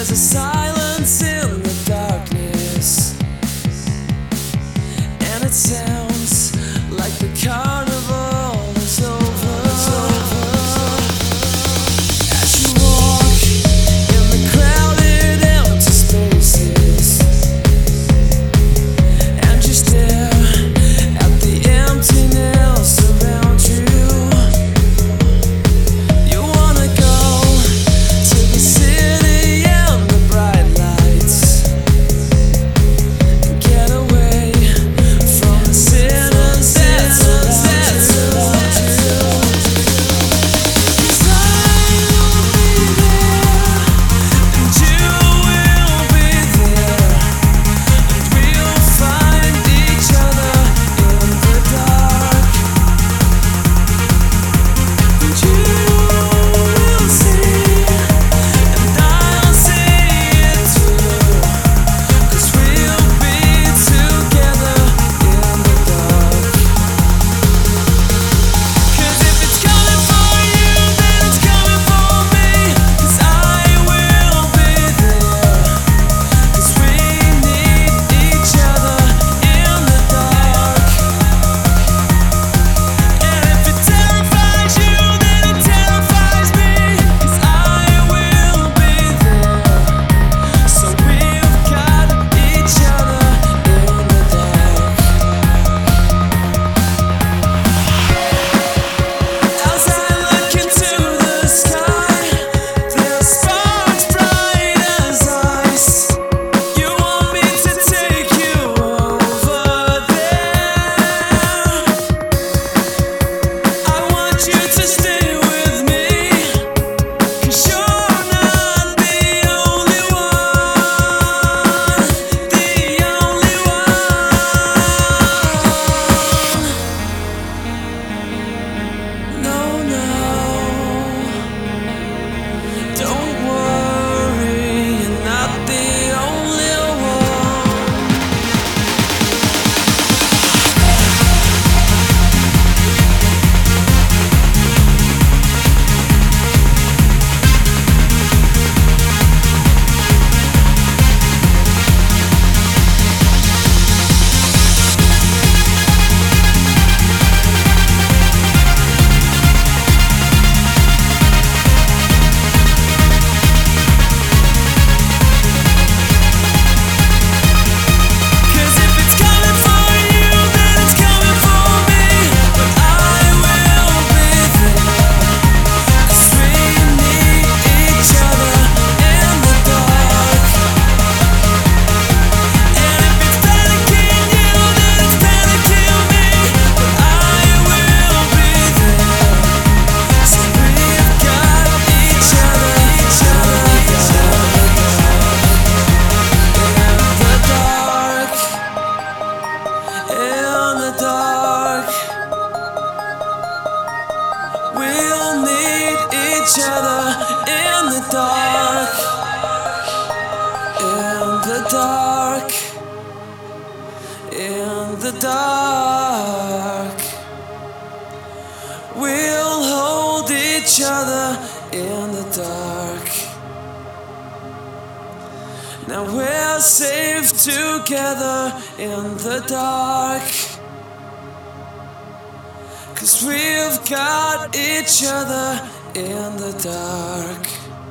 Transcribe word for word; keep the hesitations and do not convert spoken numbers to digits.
There's a silence in the darkness, and it sounds like the carnival is over. As you walk in the crowded empty spaces, and you stare at the emptiness around you, you wanna go to the city and the bright lights and get away from the sinners that surround you. 'Cause I will be there, and you will be there, and we'll find each other in the dark. And you will see, and I'll see it too, 'cause we'll be together in the dark. 'Cause if it's coming for you, then it's coming for me, 'cause I will be there, 'cause we need each other in the dark. And if it terrifies you, then it terrifies me, 'cause I will be there, so we've got each other in the dark. As I look into the sky, there's sparks bright as ice. You want me to take you over there. I want you to stay with me, 'cause you're not the only one, the only one. No, no, don't worry, you're not the only one. Cause if it's coming for you, then it's coming for me, but I will be there, 'cause we need each other in the dark. And if it's panicking you, then it's panicking me, but I will be there, so we've got each other, each other, each other in the dark, in the dark. We'll need each other in the dark, in the dark, in the dark. We'll hold each other in the dark. Now we're safe together in the dark, 'cause we've got each other in the dark.